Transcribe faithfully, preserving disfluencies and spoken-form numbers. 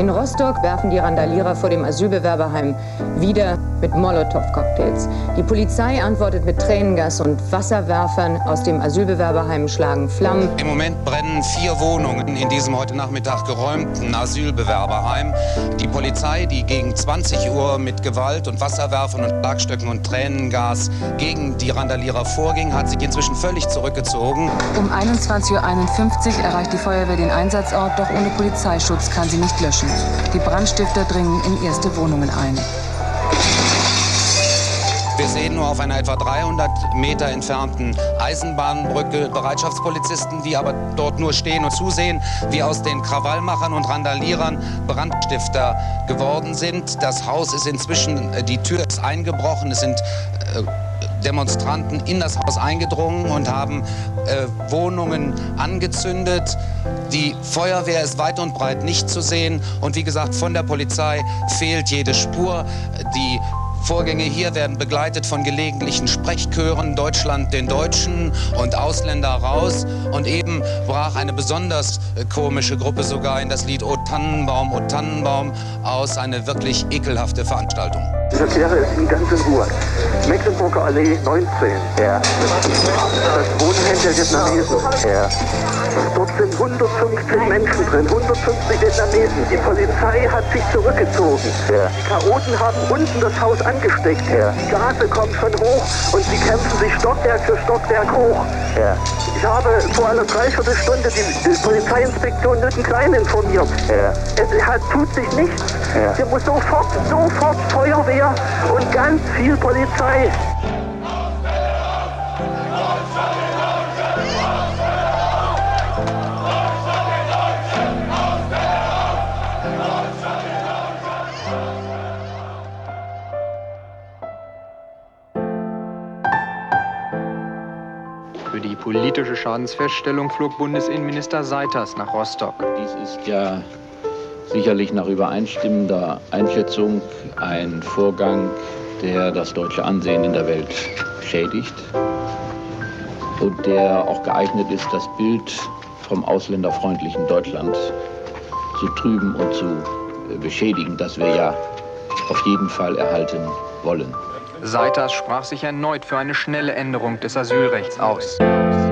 In Rostock werfen die Randalierer vor dem Asylbewerberheim wieder mit Molotow-Cocktails. Die Polizei antwortet mit Tränengas und Wasserwerfern. Aus dem Asylbewerberheim schlagen Flammen. Im Moment brennen vier Wohnungen in diesem heute Nachmittag geräumten Asylbewerberheim. Die Polizei, die gegen zwanzig Uhr mit Gewalt und Wasserwerfern und Schlagstöcken und Tränengas gegen die Randalierer vorging, hat sich inzwischen völlig zurückgezogen. Um einundzwanzig Uhr einundfünfzig erreicht die Feuerwehr den Einsatzort, doch ohne Polizeischutz kann sie nicht löschen. Die Brandstifter dringen in erste Wohnungen ein. Wir sehen nur auf einer etwa dreihundert Meter entfernten Eisenbahnbrücke Bereitschaftspolizisten, die aber dort nur stehen und zusehen, wie aus den Krawallmachern und Randalierern Brandstifter geworden sind. Das Haus ist inzwischen, die Tür ist eingebrochen, es sind äh, Demonstranten in das Haus eingedrungen und haben äh, Wohnungen angezündet. Die Feuerwehr ist weit und breit nicht zu sehen. Und wie gesagt, von der Polizei fehlt jede Spur. Die Vorgänge hier werden begleitet von gelegentlichen Sprechchören, Deutschland den Deutschen und Ausländer raus. Und eben brach eine besonders äh, komische Gruppe sogar in das Lied O Tannenbaum, O Tannenbaum aus. Eine wirklich ekelhafte Veranstaltung. Ich erkläre es Ihnen ganz in Ruhe. Mecklenburger Allee neunzehn. Ja. Das Wohnheim der Vietnamesen. Ja. Dort sind hundertfünfzig Menschen drin, hundertfünfzig Vietnamesen. Die Polizei hat sich zurückgezogen. Ja. Die Chaoten haben unten das Haus angesteckt. Ja. Die Gase kommen schon hoch und sie kämpfen sich Stockwerk für Stockwerk hoch. Ja. Ich habe vor einer Dreiviertelstunde die, die Polizeiinspektion Nüttenklein informiert. Ja. Es hat, tut sich nichts. Ja. Hier muss sofort, sofort Feuerwehr und ganz viel Polizei. Für die politische Schadensfeststellung flog Bundesinnenminister Seiters nach Rostock. Dies ist ja sicherlich nach übereinstimmender Einschätzung ein Vorgang, der das deutsche Ansehen in der Welt schädigt und der auch geeignet ist, das Bild vom ausländerfreundlichen Deutschland zu trüben und zu beschädigen, das wir ja auf jeden Fall erhalten wollen. Seiters sprach sich erneut für eine schnelle Änderung des Asylrechts aus.